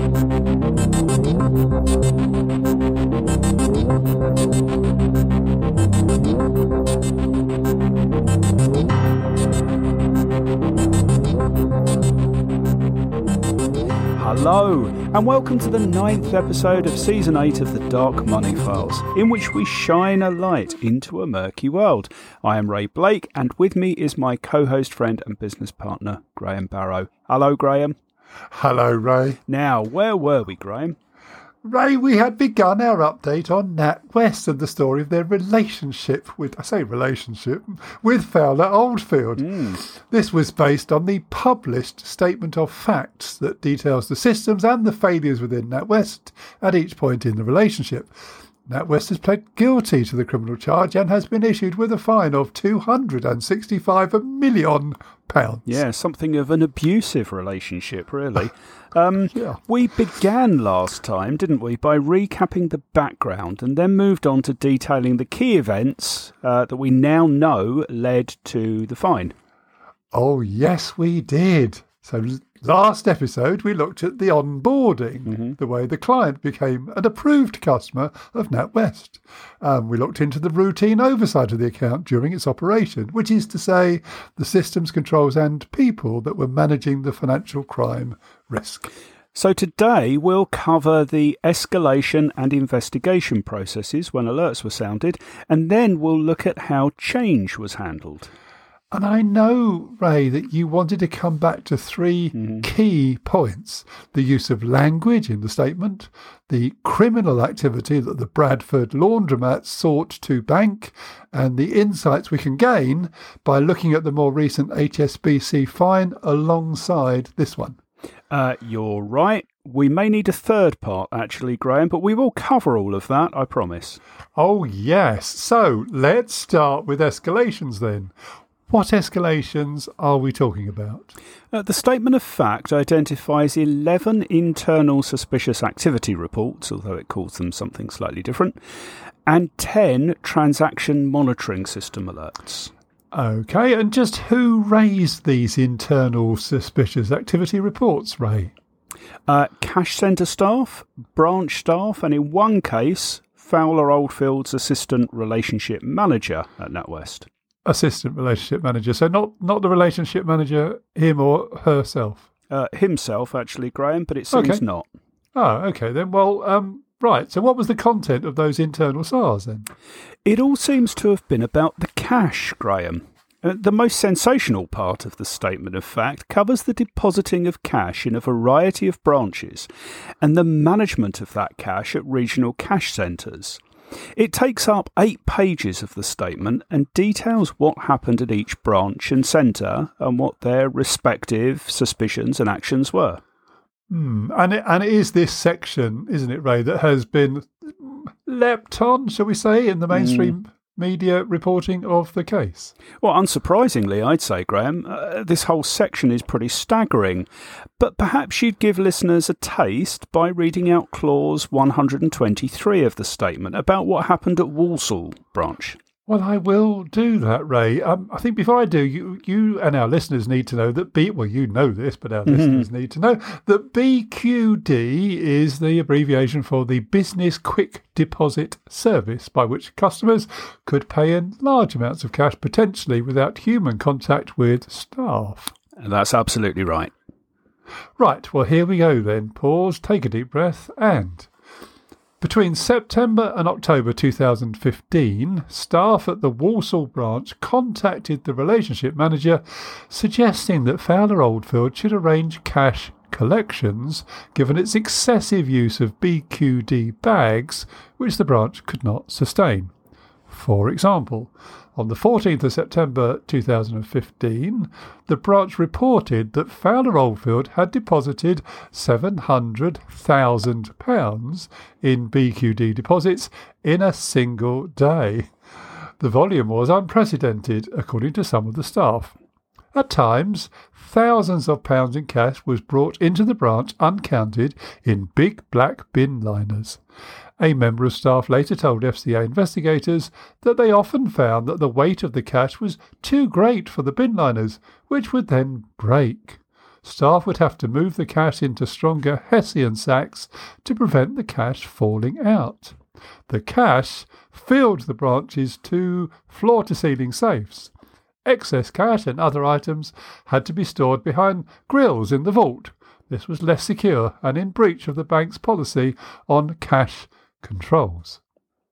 Hello, and welcome to the 9th episode of Season 8 of the Dark Money Files, in which we shine a light into a murky world. I am Ray Blake, and with me is my co-host, friend and business partner, Graham Barrow. Hello, Graham. Hello, Ray. Now, where were we, Graham? Ray, we had begun our update on NatWest and the story of their relationship with Fowler Oldfield. This was based on the published statement of facts that details the systems and the failures within NatWest at each point in the relationship. NatWest has pled guilty to the criminal charge and has been issued with a fine of £265 million. Yeah, something of an abusive relationship, really. We began last time, didn't we, by recapping the background and then moved on to detailing the key events that we now know led to the fine. Oh, yes, we did. So last episode, we looked at the onboarding, the way the client became an approved customer of NatWest. We looked into the routine oversight of the account during its operation, which is to say the systems, controls and people that were managing the financial crime risk. So today we'll cover the escalation and investigation processes when alerts were sounded, and then we'll look at how change was handled. And I know, Ray, that you wanted to come back to three key points. The use of language in the statement, the criminal activity that the Bradford laundromat sought to bank, and the insights we can gain by looking at the more recent HSBC fine alongside this one. You're right. We may need a third part, actually, Graham, but we will cover all of that, I promise. Oh, yes. So let's start with escalations then. What escalations are we talking about? The statement of fact identifies 11 internal suspicious activity reports, although it calls them something slightly different, and 10 transaction monitoring system alerts. OK, and just who raised these internal suspicious activity reports, Ray? Cash centre staff, branch staff, and in one case, Fowler Oldfield's assistant relationship manager at NatWest. Assistant relationship manager, so not the relationship manager, him or herself? Himself, actually, Graham, but it seems not. Oh, OK then. Well, right, so what was the content of those internal SARs then? It all seems to have been about the cash, Graham. The most sensational part of the statement of fact covers the depositing of cash in a variety of branches and the management of that cash at regional cash centres. It takes up 8 pages of the statement and details what happened at each branch and centre and what their respective suspicions and actions were. And it is this section, isn't it, Ray, that has been leapt on, shall we say, in the mainstream media reporting of the case? Well, unsurprisingly, I'd say, Graham, this whole section is pretty staggering. But perhaps you'd give listeners a taste by reading out clause 123 of the statement about what happened at Walsall branch. Well, I will do that, Ray. I think before I do, you and our listeners need to know that you know this, but our listeners need to know that BQD is the abbreviation for the Business Quick Deposit Service, by which customers could pay in large amounts of cash, potentially without human contact with staff. That's absolutely right. Right, well, here we go then. Pause, take a deep breath, and... Between September and October 2015, staff at the Walsall branch contacted the relationship manager suggesting that Fowler Oldfield should arrange cash collections given its excessive use of BQD bags, which the branch could not sustain. For example, on the 14th of September 2015, the branch reported that Fowler Oldfield had deposited £700,000 in BQD deposits in a single day. The volume was unprecedented, according to some of the staff. At times, thousands of pounds in cash was brought into the branch uncounted in big black bin liners. A member of staff later told FCA investigators that they often found that the weight of the cash was too great for the bin liners, which would then break. staff would have to move the cash into stronger Hessian sacks to prevent the cash falling out. The cash filled the branch's 2 floor-to-ceiling safes. Excess cash and other items had to be stored behind grills in the vault. This was less secure and in breach of the bank's policy on cash controls.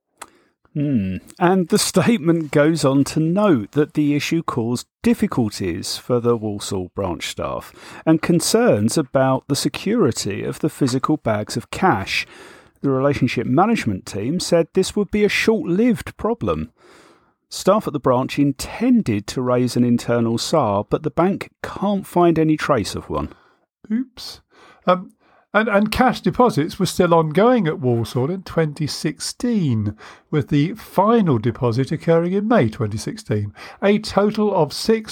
And the statement goes on to note that the issue caused difficulties for the Walsall branch staff and concerns about the security of the physical bags of cash. The relationship management team said this would be a short-lived problem. Staff at the branch intended to raise an internal SAR, but the bank can't find any trace of one. Oops. And cash deposits were still ongoing at Walsall in 2016, with the final deposit occurring in May 2016. A total of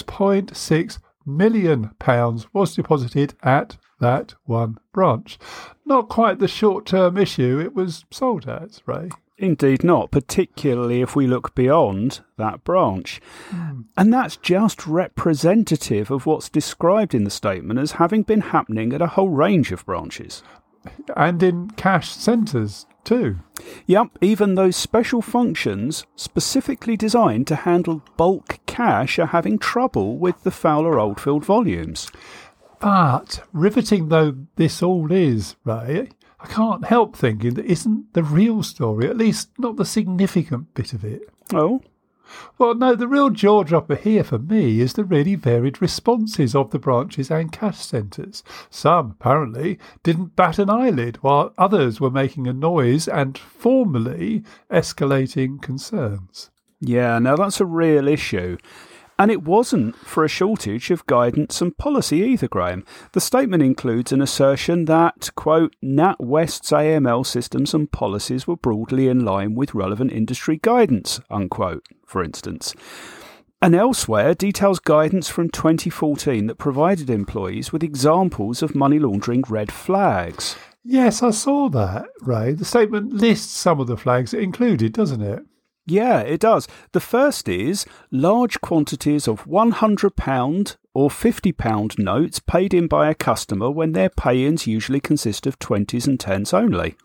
£6.6 million was deposited at that one branch. Not quite the short-term issue it was sold as, Ray. Indeed not, particularly if we look beyond that branch. And that's just representative of what's described in the statement as having been happening at a whole range of branches. And in cash centres too. Yep, even those special functions specifically designed to handle bulk cash are having trouble with the Fowler Oldfield volumes. But, riveting though this all is, Ray, I can't help thinking that isn't the real story, at least not the significant bit of it. Oh? Well, no, the real jaw-dropper here for me is the really varied responses of the branches and cash centres. Some, apparently, didn't bat an eyelid, while others were making a noise and formally escalating concerns. Yeah, now that's a real issue. And it wasn't for a shortage of guidance and policy either, Graham. The statement includes an assertion that, quote, NatWest's AML systems and policies were broadly in line with relevant industry guidance, unquote, for instance. And elsewhere details guidance from 2014 that provided employees with examples of money laundering red flags. Yes, I saw that, Ray. The statement lists some of the flags it included, doesn't it? Yeah, it does. The first is large quantities of £100 or £50 notes paid in by a customer when their pay-ins usually consist of 20s and 10s only.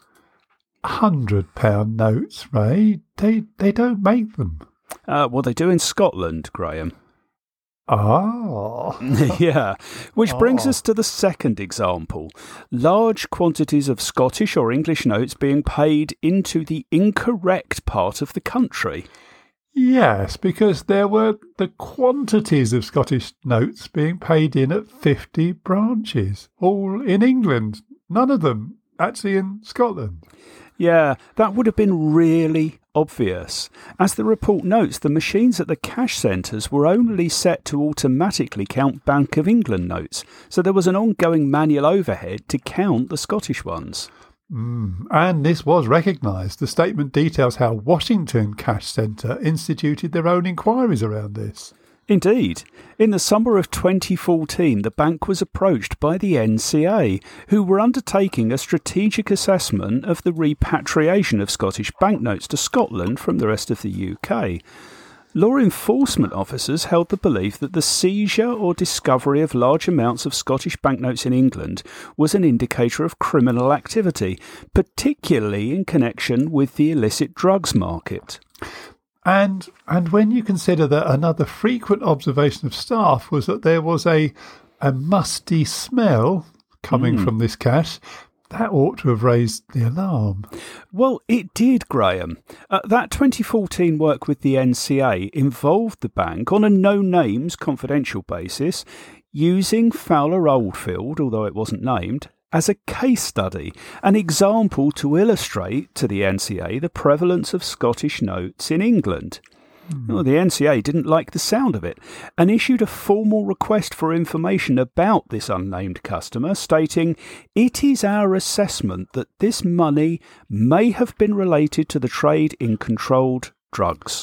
£100 notes, Ray? They don't make them. Well, they do in Scotland, Graham. Ah. Yeah, which brings us to the second example. Large quantities of Scottish or English notes being paid into the incorrect part of the country. Yes, because there were the quantities of Scottish notes being paid in at 50 branches, all in England, none of them actually in Scotland. Yeah, that would have been really obvious. As the report notes, the machines at the cash centres were only set to automatically count Bank of England notes, so there was an ongoing manual overhead to count the Scottish ones. And this was recognised. The statement details how Washington Cash Centre instituted their own inquiries around this. Indeed. In the summer of 2014, the bank was approached by the NCA, who were undertaking a strategic assessment of the repatriation of Scottish banknotes to Scotland from the rest of the UK. Law enforcement officers held the belief that the seizure or discovery of large amounts of Scottish banknotes in England was an indicator of criminal activity, particularly in connection with the illicit drugs market. And when you consider that another frequent observation of staff was that there was a musty smell coming from this cash, that ought to have raised the alarm. Well, it did, Graham. That 2014 work with the NCA involved the bank on a no-names confidential basis, using Fowler Oldfield, although it wasn't named, as a case study, an example to illustrate to the NCA the prevalence of Scottish notes in England. Well, the NCA didn't like the sound of it and issued a formal request for information about this unnamed customer, stating, "It is our assessment that this money may have been related to the trade in controlled drugs."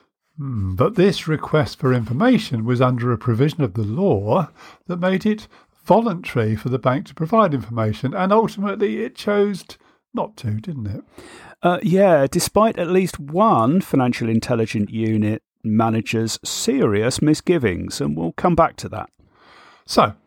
But this request for information was under a provision of the law that made it voluntary for the bank to provide information, and ultimately it chose not to, didn't it? Yeah, despite at least one Financial Intelligence Unit manager's serious misgivings, and we'll come back to that. So,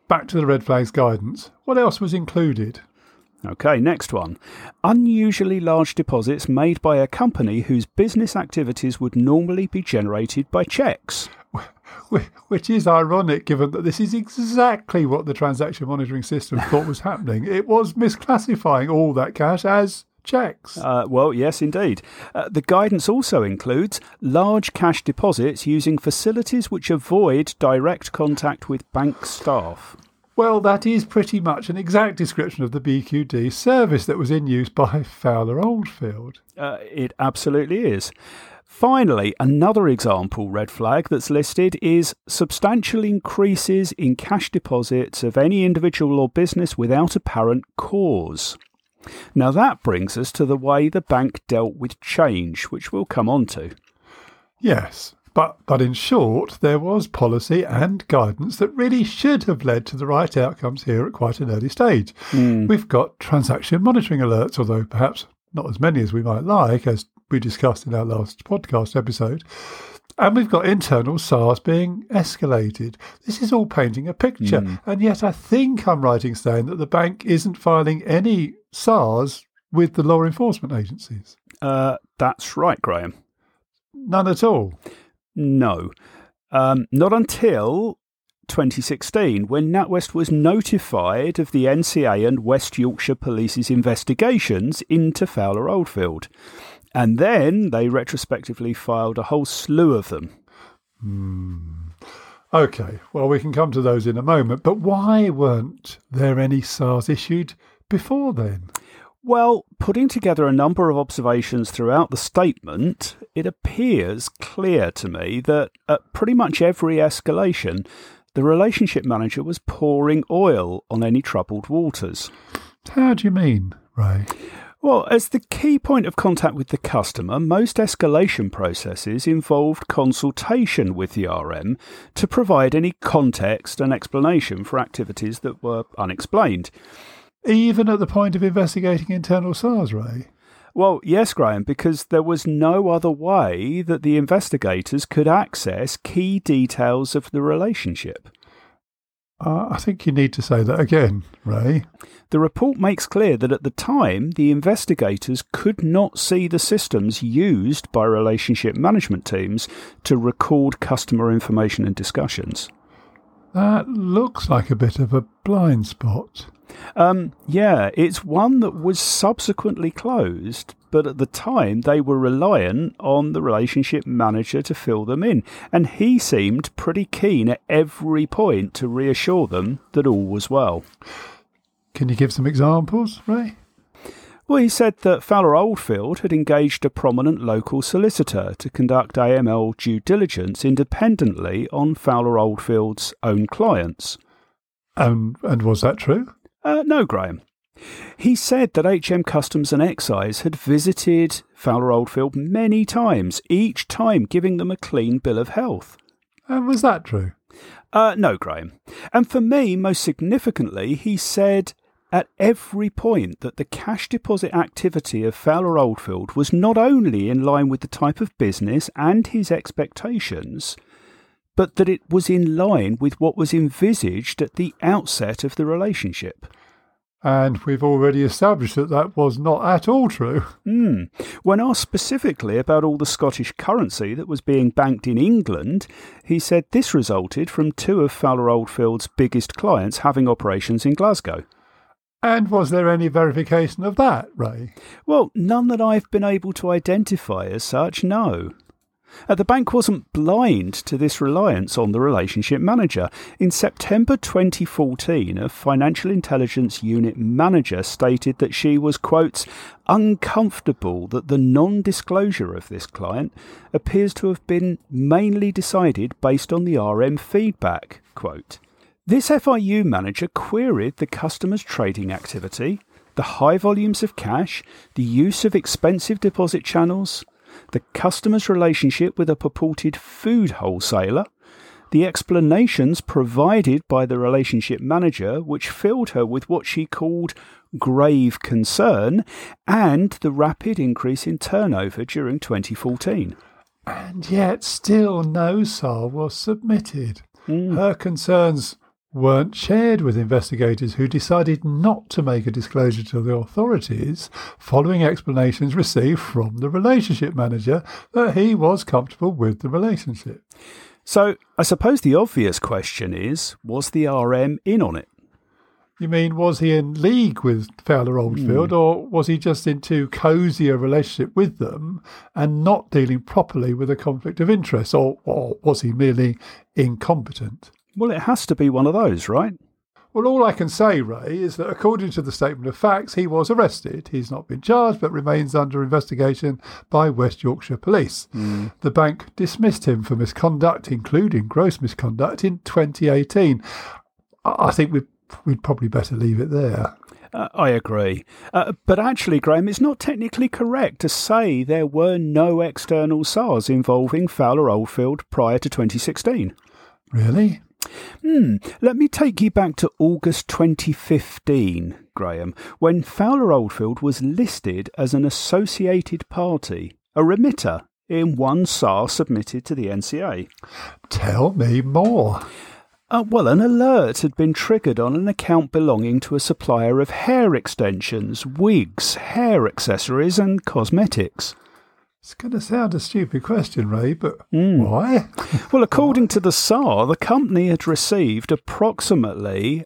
back to the red flags guidance. What else was included? OK, next one. Unusually large deposits made by a company whose business activities would normally be generated by cheques. Which is ironic, given that this is exactly what the transaction monitoring system thought was happening. It was misclassifying all that cash as cheques. Well, yes, indeed. The guidance also includes large cash deposits using facilities which avoid direct contact with bank staff. Well, that is pretty much an exact description of the BQD service that was in use by Fowler Oldfield. It absolutely is. Finally, another example red flag that's listed is substantial increases in cash deposits of any individual or business without apparent cause. Now that brings us to the way the bank dealt with change, which we'll come on to. Yes, but in short, there was policy and guidance that really should have led to the right outcomes here at quite an early stage. We've got transaction monitoring alerts, although perhaps not as many as we might like, as we discussed in our last podcast episode. And we've got internal SARS being escalated. This is all painting a picture. And yet I think I'm right in saying that the bank isn't filing any SARS with the law enforcement agencies. That's right, Graham. None at all? No. Not until 2016, when NatWest was notified of the NCA and West Yorkshire Police's investigations into Fowler Oldfield. And then they retrospectively filed a whole slew of them. OK, well, we can come to those in a moment. But why weren't there any SARS issued before then? Well, putting together a number of observations throughout the statement, it appears clear to me that at pretty much every escalation, the relationship manager was pouring oil on any troubled waters. How do you mean, Ray? Well, as the key point of contact with the customer, most escalation processes involved consultation with the RM to provide any context and explanation for activities that were unexplained. Even at the point of investigating internal SARS, Ray? Well, yes, Graham, because there was no other way that the investigators could access key details of the relationship. I think you need to say that again, Ray. The report makes clear that at the time, the investigators could not see the systems used by relationship management teams to record customer information and discussions. That looks like a bit of a blind spot. Yeah, it's one that was subsequently closed, but at the time they were reliant on the relationship manager to fill them in, and he seemed pretty keen at every point to reassure them that all was well. Can you give some examples, Ray? Well, he said that Fowler Oldfield had engaged a prominent local solicitor to conduct AML due diligence independently on Fowler Oldfield's own clients. And was that true? No, Graham. He said that HM Customs and Excise had visited Fowler Oldfield many times, each time giving them a clean bill of health. And was that true? No, Graham. And for me, most significantly, he said at every point that the cash deposit activity of Fowler Oldfield was not only in line with the type of business and his expectations, but that it was in line with what was envisaged at the outset of the relationship. And we've already established that that was not at all true. When asked specifically about all the Scottish currency that was being banked in England, he said this resulted from two of Fowler Oldfield's biggest clients having operations in Glasgow. And was there any verification of that, Ray? Well, none that I've been able to identify as such, no. The bank wasn't blind to this reliance on the relationship manager. In September 2014, a financial intelligence unit manager stated that she was, quote, uncomfortable that the non-disclosure of this client appears to have been mainly decided based on the RM feedback, quote. This FIU manager queried the customer's trading activity, the high volumes of cash, the use of expensive deposit channels, the customer's relationship with a purported food wholesaler, the explanations provided by the relationship manager, which filled her with what she called grave concern, and the rapid increase in turnover during 2014. And yet still no SAR was submitted. Her concerns weren't shared with investigators who decided not to make a disclosure to the authorities following explanations received from the relationship manager that he was comfortable with the relationship. So I suppose the obvious question is, was the RM in on it? You mean, was he in league with Fowler Oldfield, or was he just in too cosy a relationship with them and not dealing properly with a conflict of interest, or was he merely incompetent? Well, it has to be one of those, right? Well, all I can say, Ray, is that according to the statement of facts, he was arrested. He's not been charged, but remains under investigation by West Yorkshire Police. The bank dismissed him for misconduct, including gross misconduct, in 2018. I think we'd probably better leave it there. I agree. But actually, Graham, it's not technically correct to say there were no external SARs involving Fowler Oldfield prior to 2016. Really? Let me take you back to August 2015, Graham, when Fowler Oldfield was listed as an associated party, a remitter, in one SAR submitted to the NCA. Tell me more. Well, an alert had been triggered on an account belonging to a supplier of hair extensions, wigs, hair accessories and cosmetics. It's going to sound a stupid question, Ray, but why? Well, according to the SAR, the company had received approximately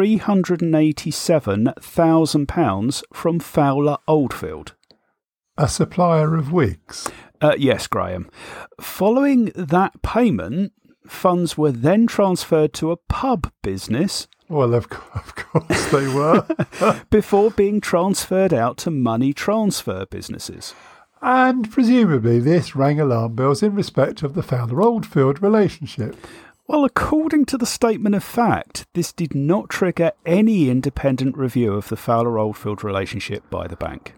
£387,000 from Fowler Oldfield. A supplier of wigs? Yes, Graham. Following that payment, funds were then transferred to a pub business. Well, of course they were. Before being transferred out to money transfer businesses. And presumably this rang alarm bells in respect of the Fowler Oldfield relationship. Well, according to the statement of fact, this did not trigger any independent review of the Fowler Oldfield relationship by the bank.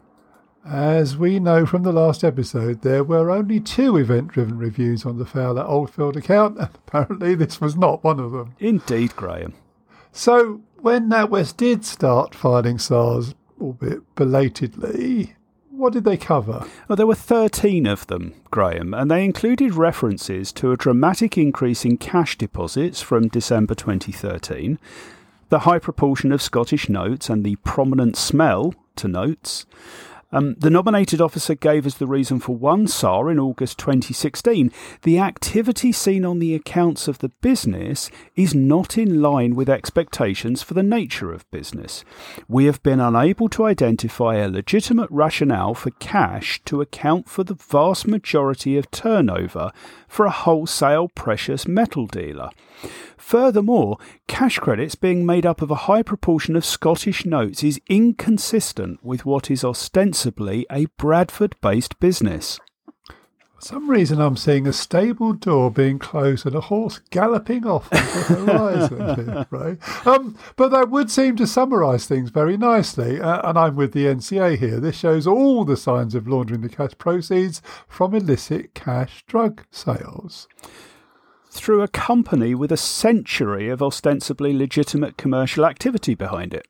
As we know from the last episode, there were only 2 event-driven reviews on the Fowler Oldfield account, and apparently this was not one of them. Indeed, Graham. So, when NatWest did start filing SARs, albeit belatedly, what did they cover? Well, there were 13 of them, Graham, and they included references to a dramatic increase in cash deposits from December 2013, the high proportion of Scottish notes and the prominent smell to notes. The nominated officer gave us the reason for one SAR in August 2016. The activity seen on the accounts of the business is not in line with expectations for the nature of business. We have been unable to identify a legitimate rationale for cash to account for the vast majority of turnover for a wholesale precious metal dealer. Furthermore, cash credits being made up of a high proportion of Scottish notes is inconsistent with what is ostensibly a Bradford-based business. For some reason I'm seeing a stable door being closed and a horse galloping off into the horizon here, right? But that would seem to summarise things very nicely, and I'm with the NCA here. This shows all the signs of laundering the cash proceeds from illicit cash drug sales. Through a company with a century of ostensibly legitimate commercial activity behind it.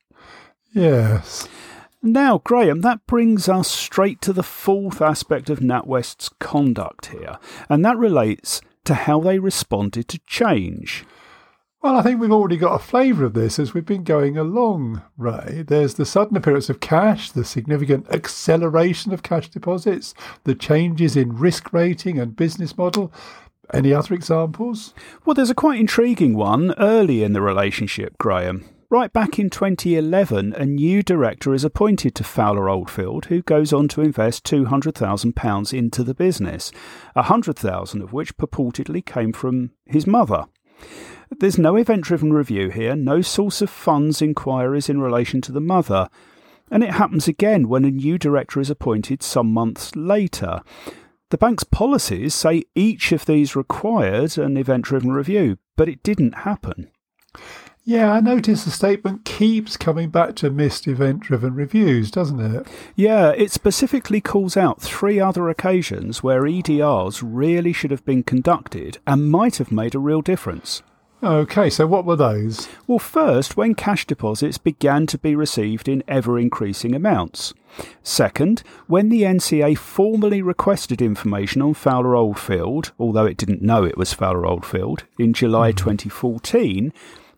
Yes. Now, Graham, that brings us straight to the fourth aspect of NatWest's conduct here, and that relates to how they responded to change. Well, I think we've already got a flavour of this as we've been going along, Ray. There's the sudden appearance of cash, the significant acceleration of cash deposits, the changes in risk rating and business model. Any other examples? Well, there's a quite intriguing one early in the relationship, Graham. Right back in 2011, a new director is appointed to Fowler Oldfield, who goes on to invest £200,000 into the business, £100,000 of which purportedly came from his mother. There's no event-driven review here, no source of funds inquiries in relation to the mother, and it happens again when a new director is appointed some months later. The bank's policies say each of these required an event-driven review, but it didn't happen. Yeah, I notice the statement keeps coming back to missed event-driven reviews, doesn't it? Yeah, it specifically calls out 3 other occasions where EDRs really should have been conducted and might have made a real difference. OK, so what were those? Well, first, when cash deposits began to be received in ever-increasing amounts. Second, when the NCA formally requested information on Fowler Oldfield, although it didn't know it was Fowler Oldfield, in July 2014.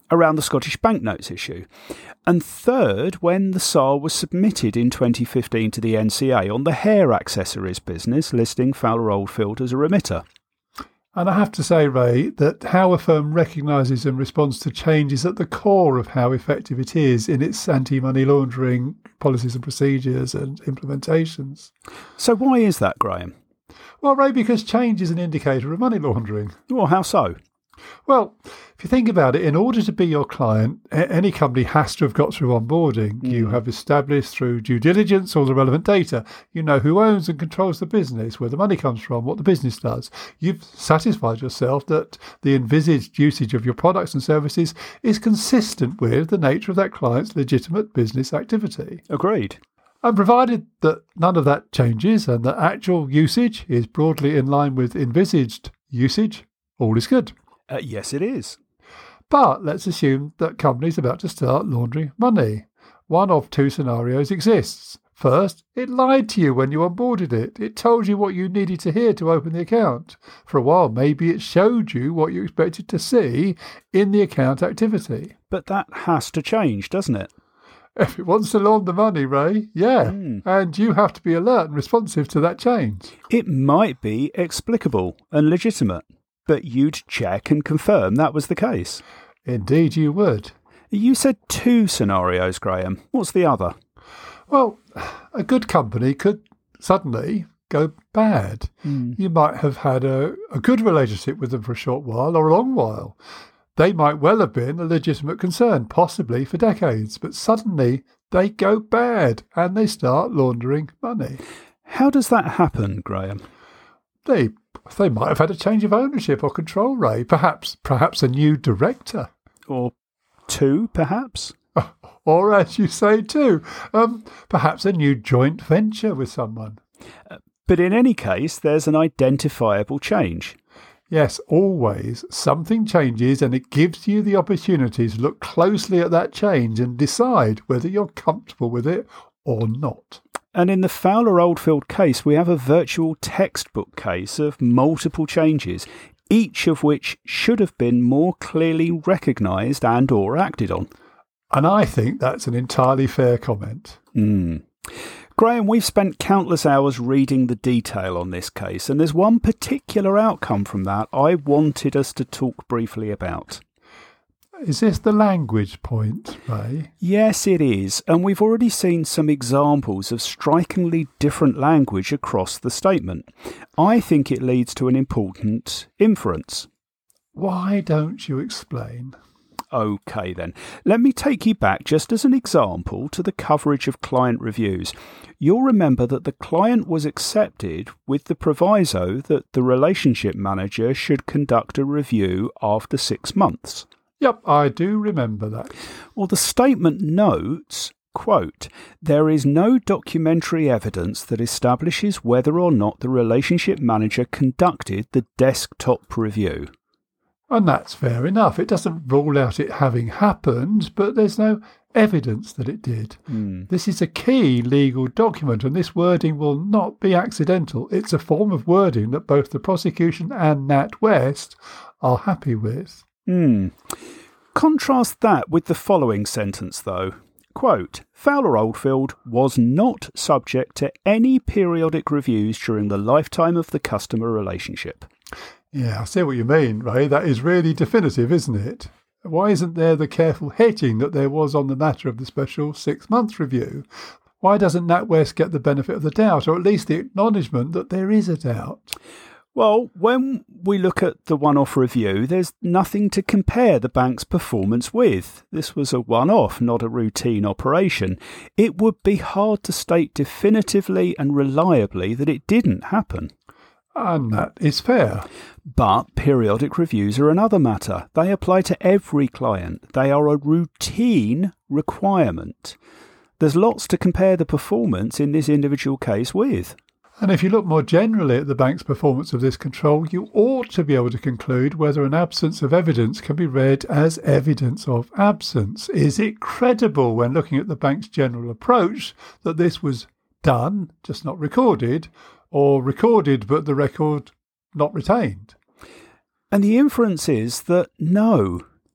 around the Scottish banknotes issue. And third, when the SAR was submitted in 2015 to the NCA on the hair accessories business, listing Fowler Oldfield as a remitter. And I have to say, Ray, that how a firm recognises and responds to change is at the core of how effective it is in its anti-money laundering policies and procedures and implementations. So why is that, Graham? Well, Ray, because change is an indicator of money laundering. Well, how so? Well, if you think about it, in order to be your client, any company has to have got through onboarding. You have established through due diligence all the relevant data. You know who owns and controls the business, where the money comes from, what the business does. You've satisfied yourself that the envisaged usage of your products and services is consistent with the nature of that client's legitimate business activity. Agreed. And provided that none of that changes and that actual usage is broadly in line with envisaged usage, all is good. Yes, it is. But let's assume that company's about to start laundering money. One of two scenarios exists. First, it lied to you when you onboarded it. It told you what you needed to hear to open the account. For a while, maybe it showed you what you expected to see in the account activity. But that has to change, doesn't it? If it wants to launder money, Ray, yeah. And you have to be alert and responsive to that change. It might be explicable and legitimate, but you'd check and confirm that was the case. Indeed you would. You said two scenarios, Graham. What's the other? Well, a good company could suddenly go bad. You might have had a good relationship with them for a short while or a long while. They might well have been a legitimate concern, possibly for decades, but suddenly they go bad and they start laundering money. How does that happen, Graham? They might have had a change of ownership or control, Ray. Perhaps a new director. Or two, perhaps? Or, as you say, two. Perhaps a new joint venture with someone. But in any case, there's an identifiable change. Yes, always. Something changes and it gives you the opportunity to look closely at that change and decide whether you're comfortable with it or not. And in the Fowler Oldfield case, we have a virtual textbook case of multiple changes, each of which should have been more clearly recognised and or acted on. And I think that's an entirely fair comment. Graham, we've spent countless hours reading the detail on this case, and there's one particular outcome from that I wanted us to talk briefly about. Is this the language point, Ray? Yes, it is, and we've already seen some examples of strikingly different language across the statement. I think it leads to an important inference. Why don't you explain? OK then, let me take you back just as an example to the coverage of client reviews. You'll remember that the client was accepted with the proviso that the relationship manager should conduct a review after 6 months. Yep, I do remember that. Well, the statement notes, quote, "There is no documentary evidence that establishes whether or not the relationship manager conducted the desktop review." And that's fair enough. It doesn't rule out it having happened, but there's no evidence that it did. This is a key legal document, and this wording will not be accidental. It's a form of wording that both the prosecution and NatWest are happy with. Contrast that with the following sentence, though. Quote, "Fowler Oldfield was not subject to any periodic reviews during the lifetime of the customer relationship." Yeah, I see what you mean, Ray. That is really definitive, isn't it? Why isn't there the careful hedging that there was on the matter of the special 6-month review? Why doesn't NatWest get the benefit of the doubt, or at least the acknowledgement that there is a doubt? Well, when we look at the one-off review, there's nothing to compare the bank's performance with. This was a one-off, not a routine operation. It would be hard to state definitively and reliably that it didn't happen. And that is fair. But periodic reviews are another matter. They apply to every client. They are a routine requirement. There's lots to compare the performance in this individual case with. And if you look more generally at the bank's performance of this control, you ought to be able to conclude whether an absence of evidence can be read as evidence of absence. Is it credible when looking at the bank's general approach that this was done, just not recorded, or recorded but the record not retained? And the inference is that no,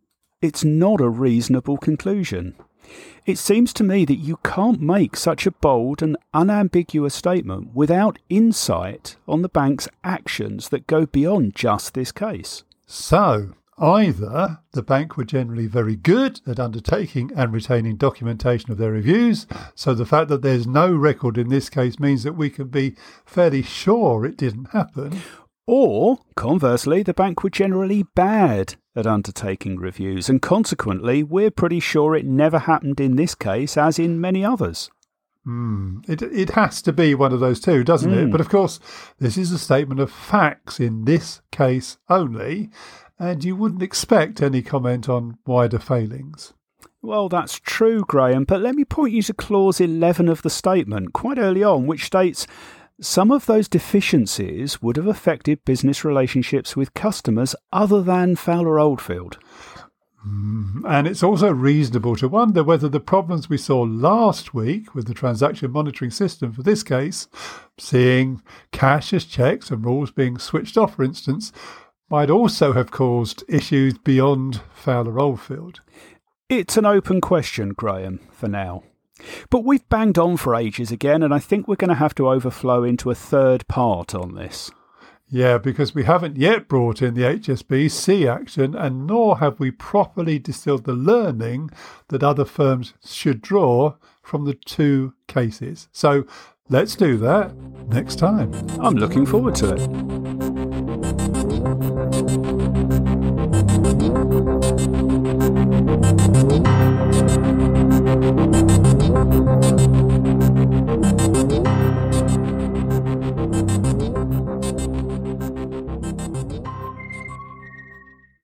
It's not a reasonable conclusion. It seems to me that you can't make such a bold and unambiguous statement without insight on the bank's actions that go beyond just this case. So, either the bank were generally very good at undertaking and retaining documentation of their reviews, so the fact that there's no record in this case means that we can be fairly sure it didn't happen. Or, conversely, the bank were generally bad at undertaking reviews, and consequently, we're pretty sure it never happened in this case, as in many others. It has to be one of those two, doesn't it? But of course, this is a statement of facts in this case only, and you wouldn't expect any comment on wider failings. Well, that's true, Graham, but let me point you to clause 11 of the statement, quite early on, which states, some of those deficiencies would have affected business relationships with customers other than Fowler Oldfield. And it's also reasonable to wonder whether the problems we saw last week with the transaction monitoring system for this case, seeing cash as checks and rules being switched off, for instance, might also have caused issues beyond Fowler Oldfield. It's an open question, Graham, for now. But we've banged on for ages again, and I think we're going to have to overflow into a third part on this. Yeah, because we haven't yet brought in the HSBC action, and nor have we properly distilled the learning that other firms should draw from the two cases. So let's do that next time. I'm looking forward to it.